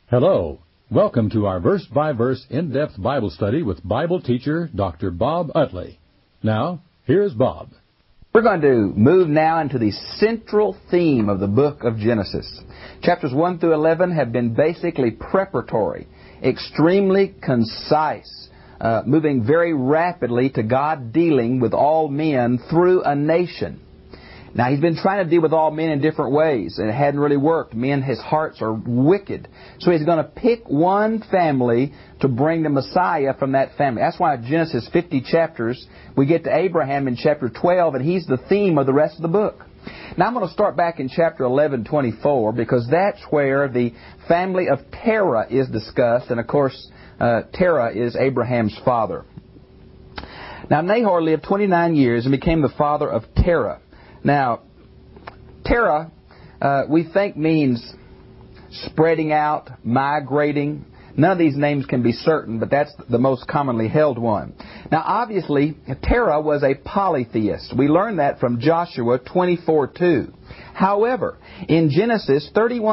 Hello. Welcome to our verse-by-verse in-depth Bible study with Bible teacher Dr. Bob Utley. Now, here's Bob. We're going to move now into the central theme of the book of Genesis. Chapters 1 through 11 have been basically preparatory, extremely concise, moving very rapidly to God dealing with all men through a nation. Now, He's been trying to deal with all men in different ways, and it hadn't really worked. His hearts are wicked. So He's going to pick one family to bring the Messiah from that family. That's why in Genesis 50 chapters, we get to Abraham in chapter 12, and he's the theme of the rest of the book. Now, I'm going to start back in chapter 11:24, because that's where the family of Terah is discussed, and of course, Terah is Abraham's father. Now, Nahor lived 29 years and became the father of Terah. Now, Terah, we think means spreading out, migrating. None of these names can be certain, but that's the most commonly held one. Now, obviously, Terah was a polytheist. We learn that from Joshua 24:2. However, in Genesis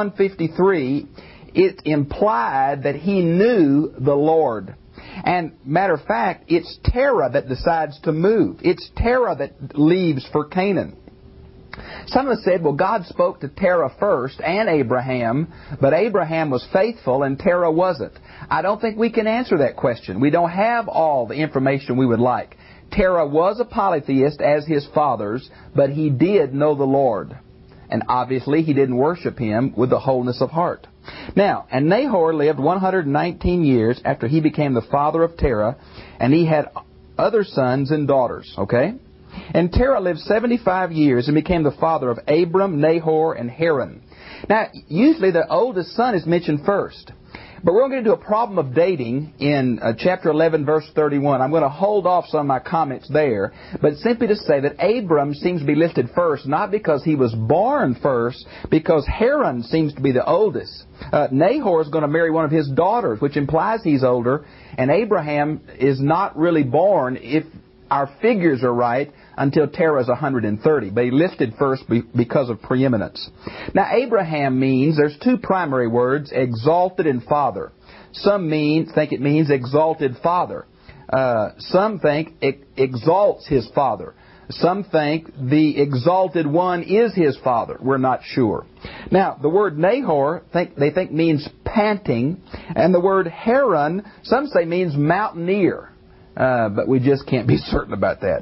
31:53, it implied that he knew the Lord. And matter of fact, it's Terah that decides to move. It's Terah that leaves for Canaan. Some have said, well, God spoke to Terah first and Abraham, but Abraham was faithful and Terah wasn't. I don't think we can answer that question. We don't have all the information we would like. Terah was a polytheist as his fathers, but he did know the Lord. And obviously he didn't worship Him with the wholeness of heart. Now, and Nahor lived 119 years after he became the father of Terah, and he had other sons and daughters, okay? And Terah lived 75 years and became the father of Abram, Nahor, and Haran. Now, usually the oldest son is mentioned first. But we're going to do a problem of dating in chapter 11, verse 31. I'm going to hold off some of my comments there, but simply to say that Abram seems to be listed first, not because he was born first, because Haran seems to be the oldest. Nahor is going to marry one of his daughters, which implies he's older, and Abraham is not really born, if our figures are right, until Terah is 130. But he listed first because of preeminence. Now, Abraham means, there's two primary words, exalted and father. Some think it means exalted father. Some think it exalts his father. Some think the exalted one is his father. We're not sure. Now, the word Nahor, they think means panting. And the word Haran, some say means mountaineer. But we just can't be certain about that.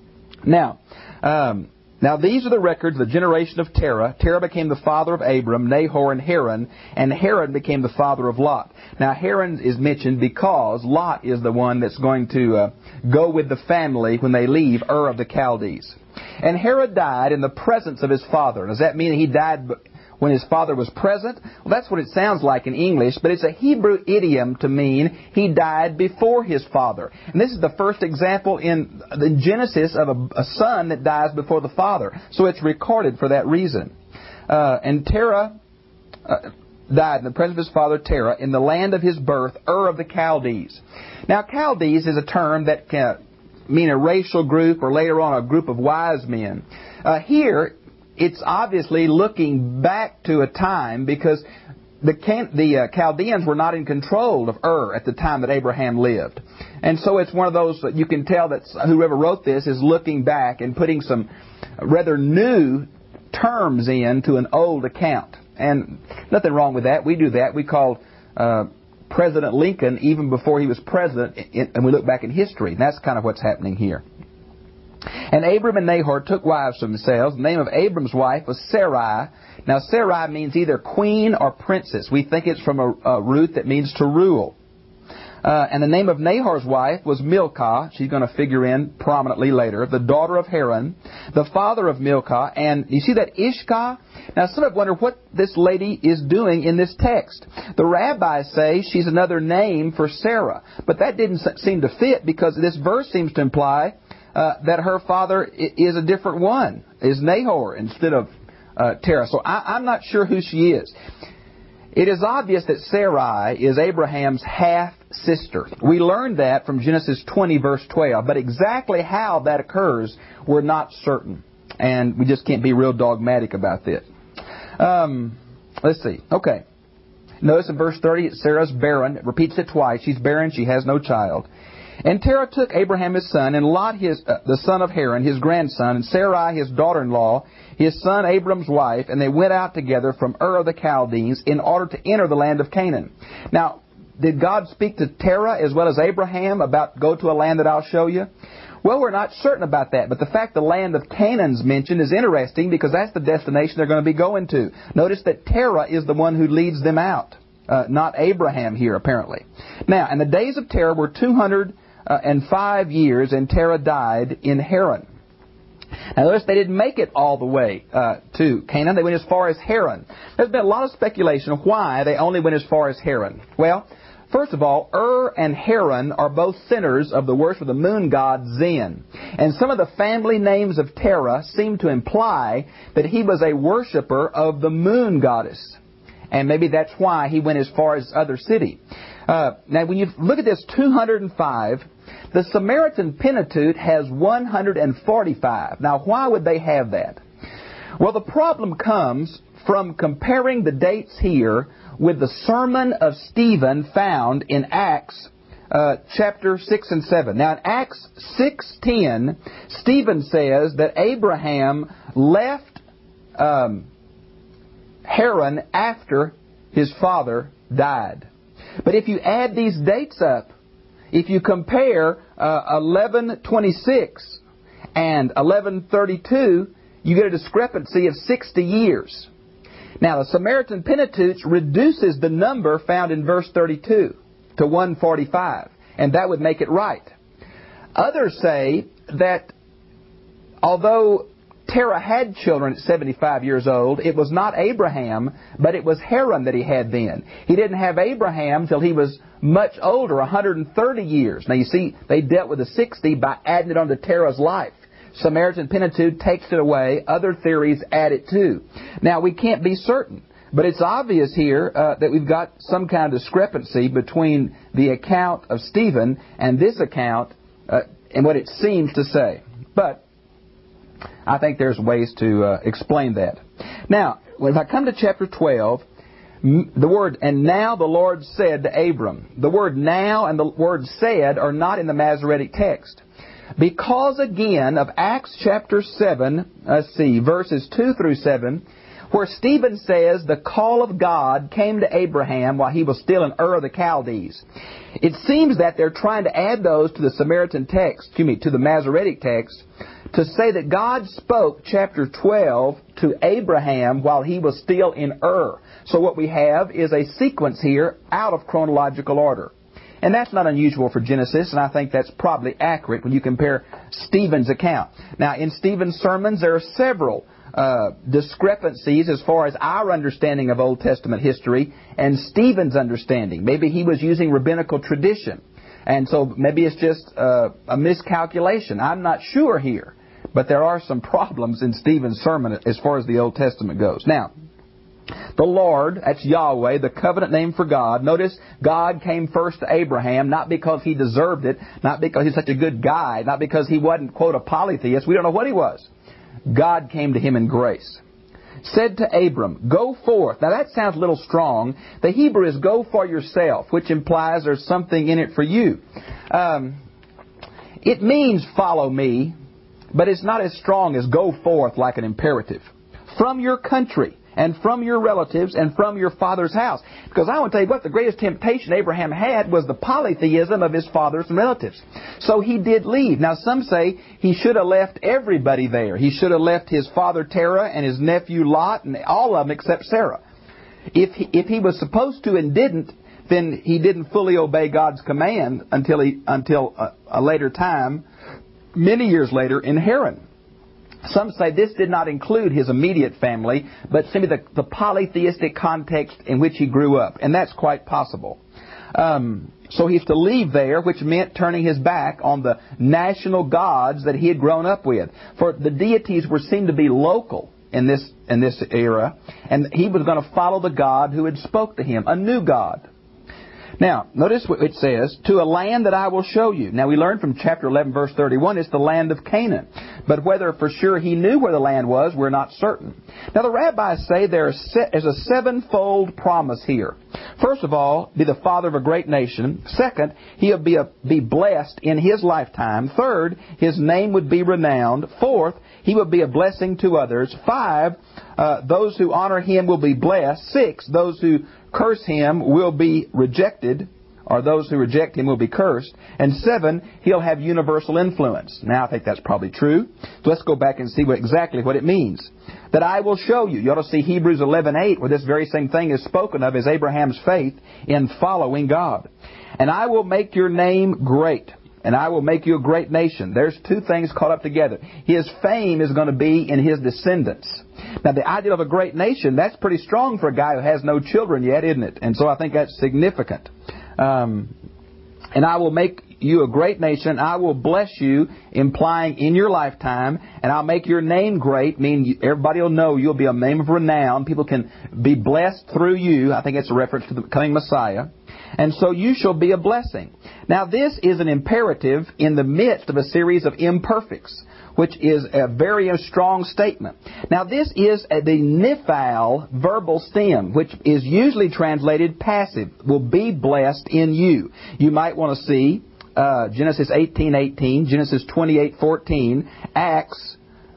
Now these are the records of the generation of Terah. Terah became the father of Abram, Nahor, and Haran became the father of Lot. Now, Haran is mentioned because Lot is the one that's going to go with the family when they leave Ur of the Chaldees. And Haran died in the presence of his father. Does that mean he died when his father was present? Well, that's what it sounds like in English, but it's a Hebrew idiom to mean he died before his father. And this is the first example in the Genesis of a son that dies before the father. So it's recorded for that reason. And Terah died in the presence of his father Terah in the land of his birth, Ur of the Chaldees. Now, Chaldees is a term that can mean a racial group or later on a group of wise men. Here, it's obviously looking back to a time because the Chaldeans were not in control of Ur at the time that Abraham lived. And so it's one of those that you can tell that whoever wrote this is looking back and putting some rather new terms into an old account. And nothing wrong with that. We do that. We called President Lincoln even before he was president, and we look back in history. And that's kind of what's happening here. And Abram and Nahor took wives for themselves. The name of Abram's wife was Sarai. Now, Sarai means either queen or princess. We think it's from a root that means to rule. And the name of Nahor's wife was Milcah. She's going to figure in prominently later. The daughter of Haran, the father of Milcah. And you see that Ishkah? Now, some have wondered what this lady is doing in this text. The rabbis say she's another name for Sarah. But that didn't seem to fit because this verse seems to imply that her father is a different one, is Nahor instead of Terah. So I'm not sure who she is. It is obvious that Sarai is Abraham's half-sister. We learned that from Genesis 20, verse 12. But exactly how that occurs, we're not certain. And we just can't be real dogmatic about this. Let's see. Okay. Notice in verse 30, Sarah's barren. It repeats it twice. She's barren. She has no child. And Terah took Abraham his son, and Lot the son of Haran, his grandson, and Sarai his daughter-in-law, his son Abram's wife, and they went out together from Ur of the Chaldees in order to enter the land of Canaan. Now, did God speak to Terah as well as Abraham about go to a land that I'll show you? Well, we're not certain about that, but the fact the land of Canaan's mentioned is interesting because that's the destination they're going to be going to. Notice that Terah is the one who leads them out, not Abraham here apparently. Now, and the days of Terah were 205 years, and Terah died in Haran. Now notice they didn't make it all the way to Canaan. They went as far as Haran. There's been a lot of speculation of why they only went as far as Haran. Well, first of all, Ur and Haran are both centers of the worship of the moon god Zen. And some of the family names of Terah seem to imply that he was a worshiper of the moon goddess. And maybe that's why he went as far as other city. Now, when you look at this 205, the Samaritan Pentateuch has 145. Now, why would they have that? Well, the problem comes from comparing the dates here with the sermon of Stephen found in Acts chapter 6 and 7. Now, in Acts 6:10, Stephen says that Abraham left Haran after his father died. But if you add these dates up, if you compare 1126 and 1132, you get a discrepancy of 60 years. Now, the Samaritan Pentateuch reduces the number found in verse 32 to 145, and that would make it right. Others say that although Terah had children at 75 years old, it was not Abraham, but it was Haran that he had then. He didn't have Abraham till he was much older, 130 years. Now you see, they dealt with the 60 by adding it onto Terah's life. Samaritan Pentateuch takes it away. Other theories add it too. Now we can't be certain, but it's obvious here that we've got some kind of discrepancy between the account of Stephen and this account and what it seems to say. But I think there's ways to explain that. Now, if I come to chapter 12, the word, and now the Lord said to Abram. The word now and the word said are not in the Masoretic text. Because again of Acts chapter 7, verses 2 through 7, where Stephen says the call of God came to Abraham while he was still in Ur of the Chaldees. It seems that they're trying to add those to the Samaritan text, to the Masoretic text, to say that God spoke chapter 12 to Abraham while he was still in Ur. So what we have is a sequence here out of chronological order. And that's not unusual for Genesis, and I think that's probably accurate when you compare Stephen's account. Now, in Stephen's sermons, there are several discrepancies as far as our understanding of Old Testament history and Stephen's understanding. Maybe he was using rabbinical tradition, and so maybe it's just a miscalculation. I'm not sure here, but there are some problems in Stephen's sermon as far as the Old Testament goes. Now, the Lord, that's Yahweh, the covenant name for God. Notice God came first to Abraham, not because he deserved it, not because he's such a good guy, not because he wasn't, quote, a polytheist. We don't know what he was. God came to him in grace. Said to Abram, go forth. Now that sounds a little strong. The Hebrew is go for yourself, which implies there's something in it for you. It means follow me, but it's not as strong as go forth like an imperative. From your country, and from your relatives, and from your father's house. Because I want to tell you what, the greatest temptation Abraham had was the polytheism of his fathers and relatives. So he did leave. Now some say he should have left everybody there. He should have left his father Terah and his nephew Lot and all of them except Sarah. If he was supposed to and didn't, then he didn't fully obey God's command until a later time, many years later in Haran. Some say this did not include his immediate family, but simply the polytheistic context in which he grew up. And that's quite possible. So he's to leave there, which meant turning his back on the national gods that he had grown up with. For the deities were seen to be local in this era, and he was going to follow the God who had spoke to him, a new God. Now, notice what it says, to a land that I will show you. Now, we learned from chapter 11, verse 31, it's the land of Canaan. But whether for sure he knew where the land was, we're not certain. Now, the rabbis say there is a sevenfold promise here. First of all, be the father of a great nation. Second, he'll be blessed in his lifetime. Third, his name would be renowned. Fourth, he will be a blessing to others. 5, those who honor him will be blessed. 6, those who curse him will be rejected, or those who reject him will be cursed. And 7, he'll have universal influence. Now, I think that's probably true. So let's go back and see exactly what it means. That I will show you. You ought to see Hebrews 11:8, where this very same thing is spoken of as Abraham's faith in following God. And I will make your name great, and I will make you a great nation. There's two things caught up together. His fame is going to be in his descendants. Now, the idea of a great nation, that's pretty strong for a guy who has no children yet, isn't it? And so I think that's significant. And I will make you a great nation. I will bless you, implying in your lifetime. And I'll make your name great, meaning everybody will know you'll be a name of renown. People can be blessed through you. I think it's a reference to the coming Messiah. And so you shall be a blessing. Now, this is an imperative in the midst of a series of imperfects, which is a very strong statement. Now, this is the nifal verbal stem, which is usually translated passive, will be blessed in you. You might want to see Genesis 18:18, Genesis 28:14, Acts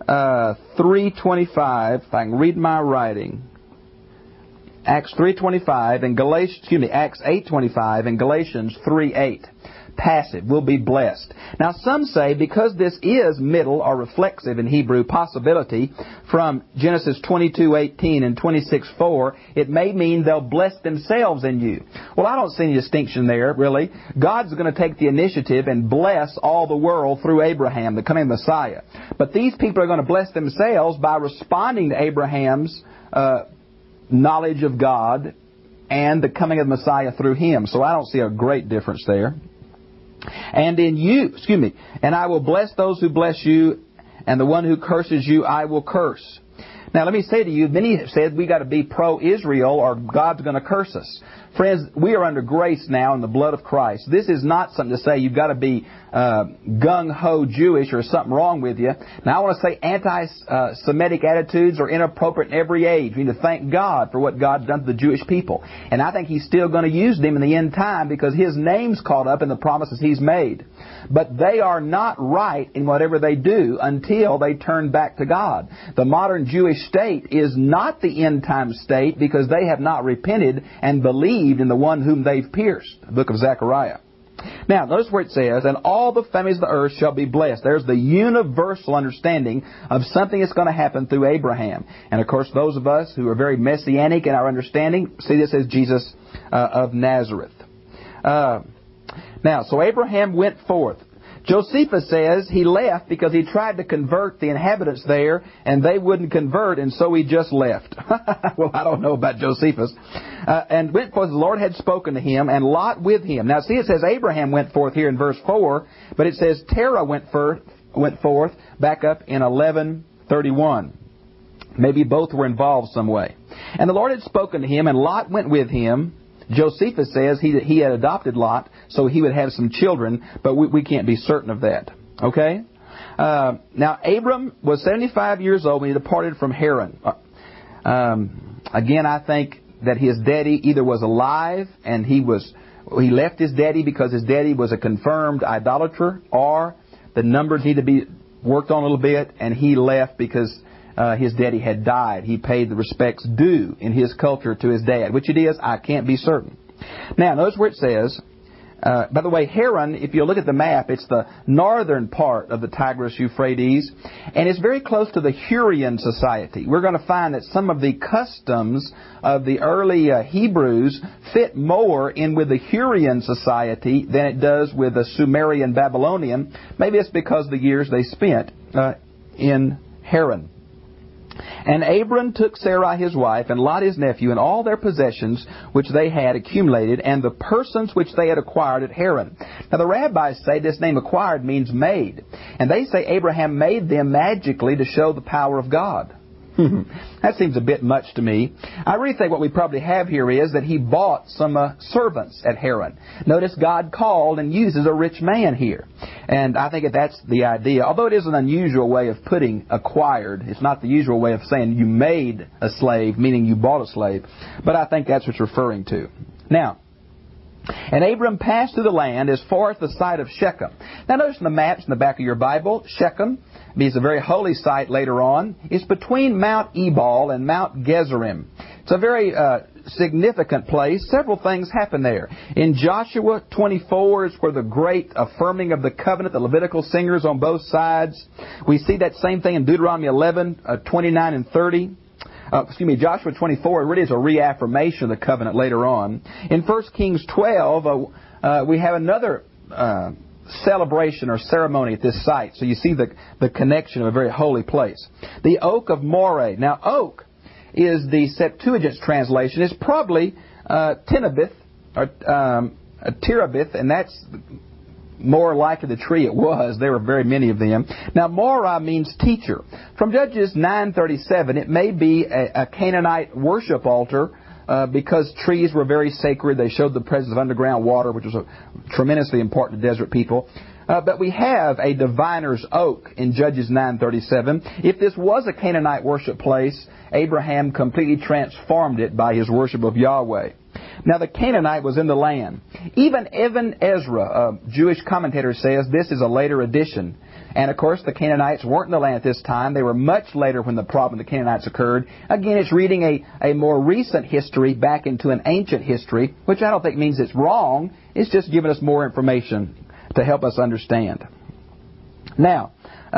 3:25, if I can read my writing. Acts 3:25 and Acts 8:25 and Galatians 3:8. Passive, will be blessed. Now, some say because this is middle or reflexive in Hebrew possibility from Genesis 22:18 and 26:4, it may mean they'll bless themselves in you. Well, I don't see any distinction there, really. God's going to take the initiative and bless all the world through Abraham, the coming Messiah. But these people are going to bless themselves by responding to Abraham's knowledge of God and the coming of the Messiah through him. So I don't see a great difference there. And in you, and I will bless those who bless you, and the one who curses you I will curse. Now, let me say to you, many have said we got to be pro-Israel or God's going to curse us. Friends, we are under grace now in the blood of Christ. This is not something to say you've got to be gung-ho Jewish or something wrong with you. Now, I want to say anti-Semitic attitudes are inappropriate in every age. We need to thank God for what God's done to the Jewish people. And I think He's still going to use them in the end time because His name's caught up in the promises He's made. But they are not right in whatever they do until they turn back to God. The modern Jewish state is not the end-time state because they have not repented and believed in the one whom they've pierced. The book of Zechariah. Now, notice where it says, and all the families of the earth shall be blessed. There's the universal understanding of something that's going to happen through Abraham. And, of course, those of us who are very messianic in our understanding see this as Jesus of Nazareth. Now, so Abraham went forth. Josephus says he left because he tried to convert the inhabitants there, and they wouldn't convert, and so he just left. Well, I don't know about Josephus. And went forth, the Lord had spoken to him, and Lot with him. Now, see, it says Abraham went forth here in verse 4, but it says Terah went forth back up in 11:31. Maybe both were involved some way. And the Lord had spoken to him, and Lot went with him. Josephus says he had adopted Lot, so he would have some children, but we can't be certain of that. Okay? Now, Abram was 75 years old when he departed from Haran. Again, I think that his daddy either was alive and he left his daddy because his daddy was a confirmed idolater, or the numbers need to be worked on a little bit, and he left because his daddy had died. He paid the respects due in his culture to his dad. Which it is, I can't be certain. Now, notice where it says, by the way, Haran, if you look at the map, it's the northern part of the Tigris-Euphrates, and it's very close to the Hurrian society. We're going to find that some of the customs of the early Hebrews fit more in with the Hurrian society than it does with the Sumerian Babylonian. Maybe it's because of the years they spent in Haran. And Abram took Sarai his wife, and Lot his nephew, and all their possessions which they had accumulated, and the persons which they had acquired at Haran. Now the rabbis say this name acquired means made. And they say Abraham made them magically to show the power of God. That seems a bit much to me. I really think what we probably have here is that he bought some servants at Haran. Notice God called and uses a rich man here. And I think that's the idea. Although it is an unusual way of putting acquired. It's not the usual way of saying you made a slave, meaning you bought a slave. But I think that's what it's referring to. Now, and Abram passed through the land as far as the site of Shechem. Now notice in the maps in the back of your Bible, Shechem is a very holy site later on. It's between Mount Ebal and Mount Gezerim. It's a very significant place. Several things happen there. In Joshua 24 is where the great affirming of the covenant, the Levitical singers on both sides. We see that same thing in Deuteronomy 11, 29 and 30. Joshua 24 really is a reaffirmation of the covenant later on. In 1 Kings 12, we have another celebration or ceremony at this site. So you see the connection of a very holy place. The Oak of Moreh. Now, oak is the Septuagint's translation. It's probably Tinabith or Tirabith, and that's more likely the tree it was. There were very many of them. Now, Morah means teacher. From Judges 9:37, it may be a Canaanite worship altar because trees were very sacred. They showed the presence of underground water, which was tremendously important to desert people. But we have a diviner's oak in Judges 9:37. If this was a Canaanite worship place, Abraham completely transformed it by his worship of Yahweh. Now, the Canaanite was in the land. Even Ibn Ezra, a Jewish commentator, says this is a later addition. And, of course, the Canaanites weren't in the land at this time. They were much later when the problem of the Canaanites occurred. Again, it's reading a more recent history back into an ancient history, which I don't think means it's wrong. It's just giving us more information to help us understand. Now,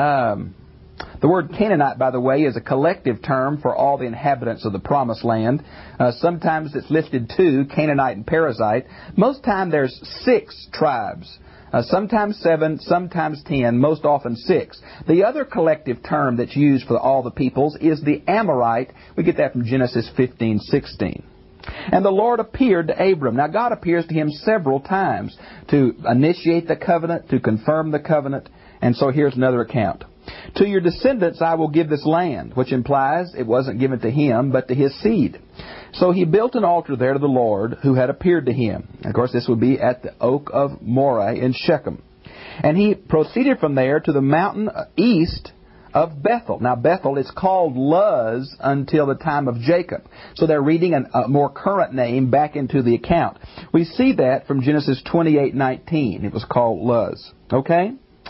the word Canaanite, by the way, is a collective term for all the inhabitants of the Promised Land. Sometimes it's listed 2, Canaanite and Perizzite. Most time there's 6 tribes. Sometimes 7, sometimes 10, most often 6. The other collective term that's used for all the peoples is the Amorite. We get that from Genesis 15:16. And the Lord appeared to Abram. Now, God appears to him several times to initiate the covenant, to confirm the covenant. And so here's another account. To your descendants I will give this land, which implies it wasn't given to him, but to his seed. So he built an altar there to the Lord who had appeared to him. Of course, this would be at the Oak of Moreh in Shechem. And he proceeded from there to the mountain east of Bethel. Now, Bethel is called Luz until the time of Jacob. So they're reading a more current name back into the account. We see that from Genesis 28:19. It was called Luz. Okay?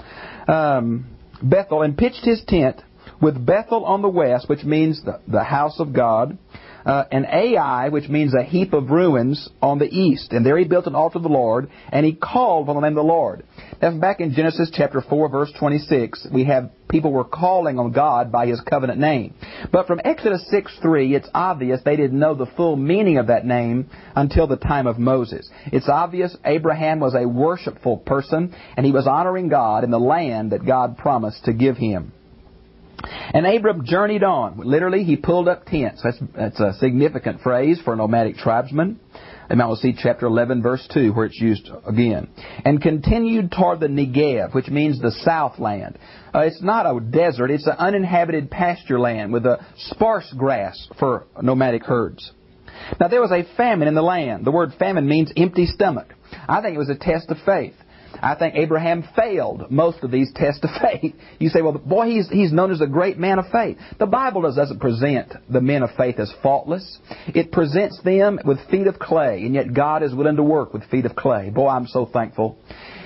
Bethel, and pitched his tent with Bethel on the west, which means the house of God, and Ai, which means a heap of ruins, on the east. And there he built an altar to the Lord, and he called on the name of the Lord. That's back in Genesis chapter 4, verse 26. We have people were calling on God by his covenant name. But from Exodus 6:3, it's obvious they didn't know the full meaning of that name until the time of Moses. It's obvious Abraham was a worshipful person, and he was honoring God in the land that God promised to give him. And Abram journeyed on. Literally, he pulled up tents. That's a significant phrase for a nomadic tribesman. And we'll see chapter 11, verse 2, where it's used again. And continued toward the Negev, which means the south land. It's not a desert. It's an uninhabited pasture land with a sparse grass for nomadic herds. Now, there was a famine in the land. The word famine means empty stomach. I think it was a test of faith. I think Abraham failed most of these tests of faith. You say, well, boy, he's known as a great man of faith. The Bible doesn't present the men of faith as faultless. It presents them with feet of clay, and yet God is willing to work with feet of clay. Boy, I'm so thankful.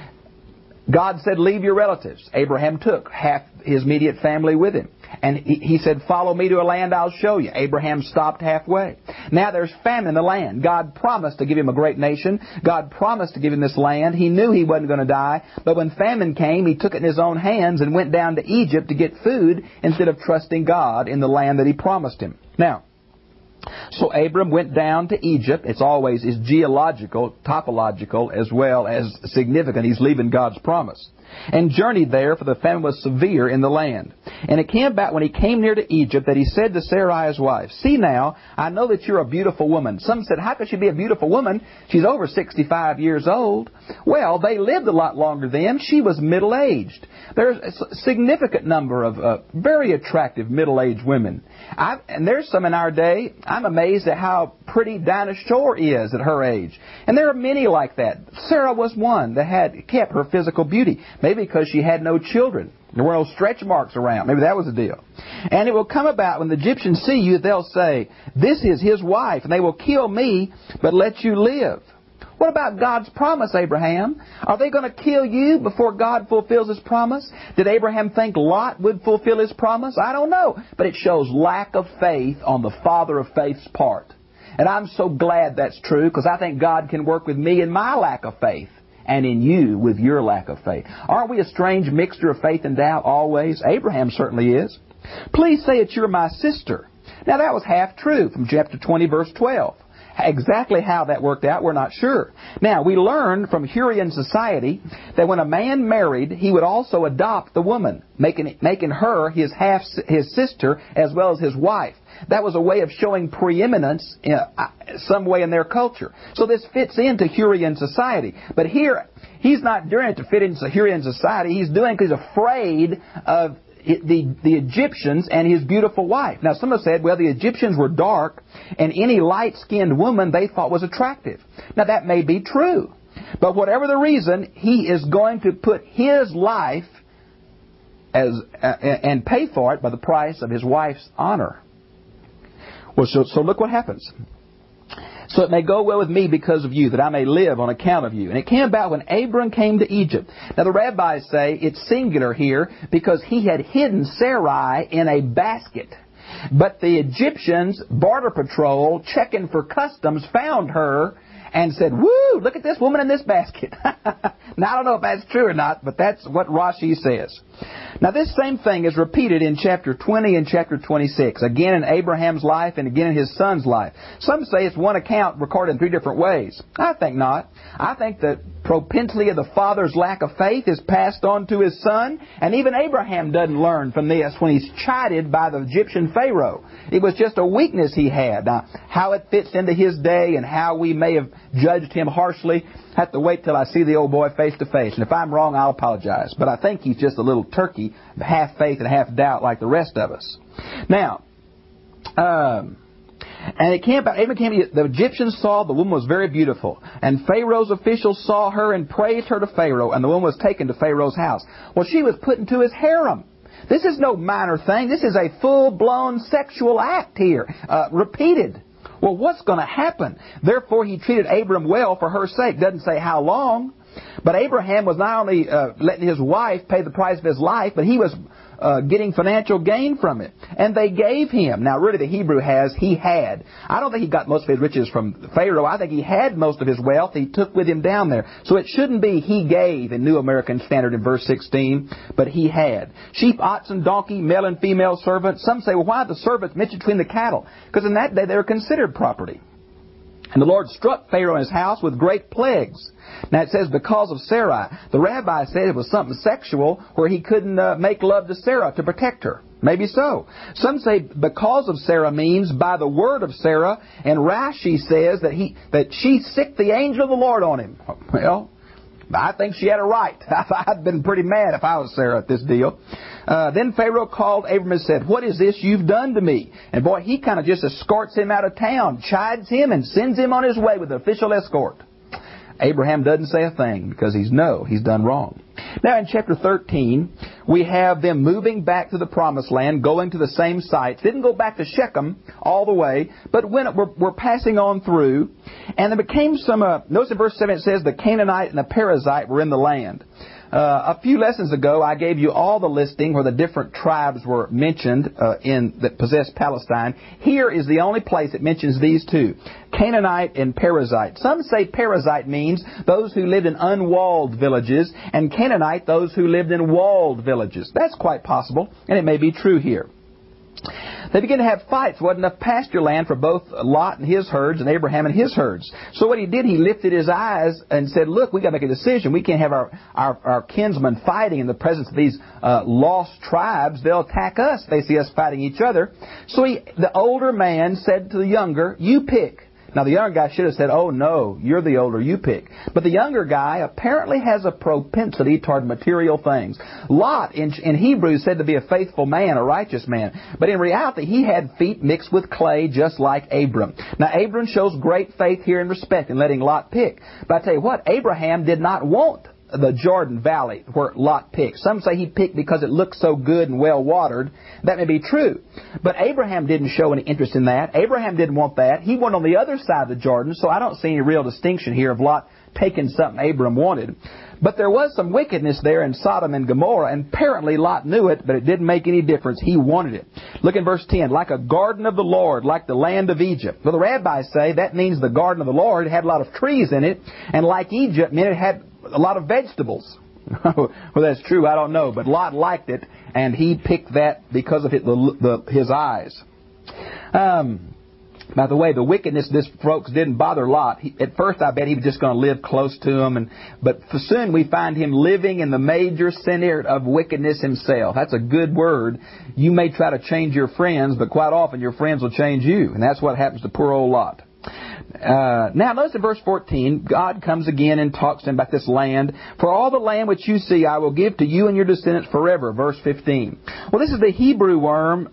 God said, leave your relatives. Abraham took half his immediate family with him. And he said, follow me to a land I'll show you. Abraham stopped halfway. Now there's famine in the land. God promised to give him a great nation. God promised to give him this land. He knew he wasn't going to die. But when famine came, he took it in his own hands and went down to Egypt to get food instead of trusting God in the land that he promised him. Now, so So Abram went down to Egypt. It's always is geological, topological, as well as significant. He's leaving God's promise. And journeyed there, for the famine was severe in the land. And it came about when he came near to Egypt that he said to Sarai his wife, "See now, I know that you're a beautiful woman." Some said, "How could she be a beautiful woman? She's over 65 years old." Well, they lived a lot longer then. She was middle-aged. There's a significant number of very attractive middle-aged women. And there's some in our day. I'm amazed at how pretty Dinah Shore is at her age. And there are many like that. Sarah was one that had kept her physical beauty. Maybe because she had no children. There were no stretch marks around. Maybe that was the deal. And it will come about when the Egyptians see you, they'll say, "This is his wife, and they will kill me, but let you live." What about God's promise, Abraham? Are they going to kill you before God fulfills His promise? Did Abraham think Lot would fulfill his promise? I don't know. But it shows lack of faith on the father of faith's part. And I'm so glad that's true, because I think God can work with me in my lack of faith, and in you with your lack of faith. Aren't we a strange mixture of faith and doubt always? Abraham certainly is. "Please say that you're my sister." Now that was half true from chapter 20, verse 12. Exactly how that worked out, we're not sure. Now, we learn from Hurrian society that when a man married, he would also adopt the woman, making her his sister as well as his wife. That was a way of showing preeminence in some way in their culture. So this fits into Hurrian society. But here, he's not doing it to fit into Hurrian society. He's doing it because he's afraid of the Egyptians and his beautiful wife. Now, some have said, well, the Egyptians were dark, and any light-skinned woman they thought was attractive. Now, that may be true. But whatever the reason, he is going to put his life and pay for it by the price of his wife's honor. Well, so look what happens. "So it may go well with me because of you, that I may live on account of you." And it came about when Abram came to Egypt. Now the rabbis say it's singular here because he had hidden Sarai in a basket. But the Egyptians, border patrol, checking for customs, found her and said, "Woo, look at this woman in this basket." Now I don't know if that's true or not, but that's what Rashi says. Now this same thing is repeated in chapter 20 and chapter 26. Again in Abraham's life and again in his son's life. Some say it's one account recorded in 3 different ways. I think not. I think the propensity of the father's lack of faith is passed on to his son. And even Abraham doesn't learn from this when he's chided by the Egyptian Pharaoh. It was just a weakness he had. Now, how it fits into his day and how we may have judged him harshly, I have to wait till I see the old boy face to face. And if I'm wrong, I'll apologize. But I think he's just a little turkey, half faith and half doubt like the rest of us. Now, and it came about, the Egyptians saw the woman was very beautiful. And Pharaoh's officials saw her and praised her to Pharaoh. And the woman was taken to Pharaoh's house. Well, she was put into his harem. This is no minor thing. This is a full-blown sexual act here, repeated. Well, what's going to happen? Therefore, he treated Abram well for her sake. Doesn't say how long. But Abraham was not only letting his wife pay the price of his life, but he was getting financial gain from it. And they gave him. Now, really, the Hebrew has, he had. I don't think he got most of his riches from Pharaoh. I think he had most of his wealth he took with him down there. So it shouldn't be he gave in New American Standard in verse 16, but he had. Sheep, oxen, donkey, male and female servants. Some say, well, why the servants mentioned between the cattle? Because in that day they were considered property. And the Lord struck Pharaoh and his house with great plagues. Now it says because of Sarai. The rabbi said it was something sexual where he couldn't make love to Sarah to protect her. Maybe so. Some say because of Sarah means by the word of Sarah. And Rashi says that she sicked the angel of the Lord on him. Well, I think she had a right. I'd been pretty mad if I was Sarah at this deal. Then Pharaoh called Abram and said, "What is this you've done to me?" And boy, he kind of just escorts him out of town, chides him, and sends him on his way with an official escort. Abraham doesn't say a thing because he's done wrong. Now in chapter 13, we have them moving back to the promised land, going to the same sites. Didn't go back to Shechem all the way, but we're passing on through. And there became some, notice in verse 7 it says, the Canaanite and the Perizzite were in the land. A few lessons ago, I gave you all the listing where the different tribes were mentioned that possessed Palestine. Here is the only place it mentions these two, Canaanite and Perizzite. Some say Perizzite means those who lived in unwalled villages, and Canaanite, those who lived in walled villages. That's quite possible, and it may be true here. They began to have fights. There wasn't enough pasture land for both Lot and his herds and Abraham and his herds. So what he did, he lifted his eyes and said, look, we've got to make a decision. We can't have our kinsmen fighting in the presence of these lost tribes. They'll attack us if they see us fighting each other. So the older man said to the younger, you pick. Now, the younger guy should have said, oh, no, you're the older, you pick. But the younger guy apparently has a propensity toward material things. Lot, in Hebrew, is said to be a faithful man, a righteous man. But in reality, he had feet mixed with clay, just like Abram. Now, Abram shows great faith here and respect in letting Lot pick. But I tell you what, Abraham did not want the Jordan Valley where Lot picked. Some say he picked because it looked so good and well watered. That may be true. But Abraham didn't show any interest in that. Abraham didn't want that. He went on the other side of the Jordan, so I don't see any real distinction here of Lot taking something Abram wanted. But there was some wickedness there in Sodom and Gomorrah, and apparently Lot knew it, but it didn't make any difference. He wanted it. Look in verse 10. Like a garden of the Lord, like the land of Egypt. Well, the rabbis say that means the garden of the Lord had a lot of trees in it, and like Egypt meant it had a lot of vegetables. Well, that's true. I don't know. But Lot liked it, and he picked that because of his eyes. By the way, the wickedness of this folks didn't bother Lot. At first, I bet he was just going to live close to them. But soon we find him living in the major center of wickedness himself. That's a good word. You may try to change your friends, but quite often your friends will change you. And that's what happens to poor old Lot. Now, notice in verse 14, God comes again and talks to him about this land. For all the land which you see, I will give to you and your descendants forever. Verse 15. Well, this is the Hebrew word,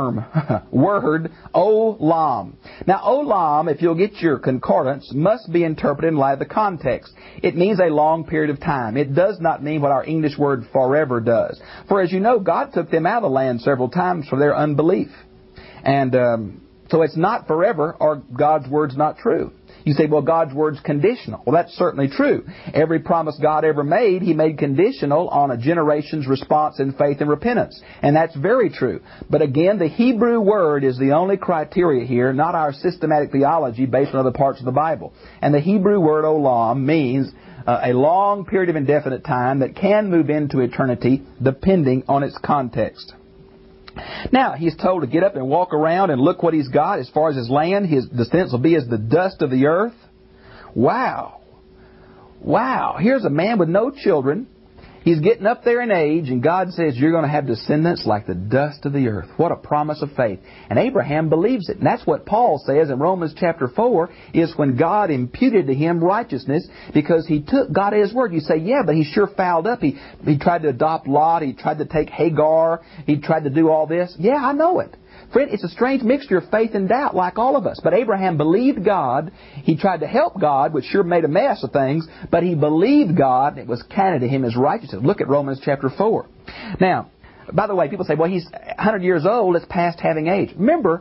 olam. Now, olam, if you'll get your concordance, must be interpreted in light of the context. It means a long period of time. It does not mean what our English word forever does. For as you know, God took them out of the land several times for their unbelief. And so it's not forever, or God's word's not true. You say, well, God's word's conditional. Well, that's certainly true. Every promise God ever made, He made conditional on a generation's response in faith and repentance. And that's very true. But again, the Hebrew word is the only criteria here, not our systematic theology based on other parts of the Bible. And the Hebrew word olam means a long period of indefinite time that can move into eternity depending on its context. Now, he's told to get up and walk around and look what he's got as far as his land. His descendants will be as the dust of the earth. Wow. Wow. Here's a man with no children. He's getting up there in age, and God says, you're going to have descendants like the dust of the earth. What a promise of faith. And Abraham believes it. And that's what Paul says in Romans chapter 4, is when God imputed to him righteousness because he took God at His word. You say, yeah, but he sure fouled up. He tried to adopt Lot. He tried to take Hagar. He tried to do all this. Yeah, I know it. Friend, it's a strange mixture of faith and doubt like all of us. But Abraham believed God. He tried to help God, which sure made a mess of things. But he believed God, and it was counted to him as righteousness. Look at Romans chapter 4. Now, by the way, people say, well, he's 100 years old. It's past having age. Remember,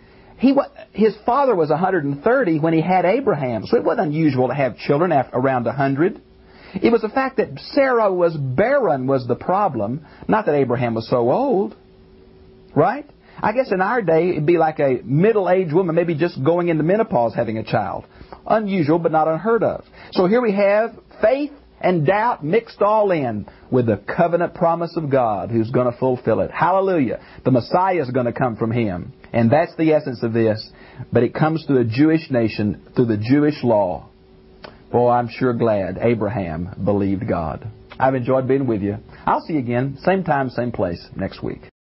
his father was 130 when he had Abraham. So it wasn't unusual to have children around 100. It was the fact that Sarah was barren was the problem, not that Abraham was so old. Right? I guess in our day, it'd be like a middle-aged woman, maybe just going into menopause having a child. Unusual, but not unheard of. So here we have faith and doubt mixed all in with the covenant promise of God who's going to fulfill it. Hallelujah. The Messiah is going to come from Him. And that's the essence of this. But it comes through the Jewish nation, through the Jewish law. Boy, I'm sure glad Abraham believed God. I've enjoyed being with you. I'll see you again, same time, same place, next week.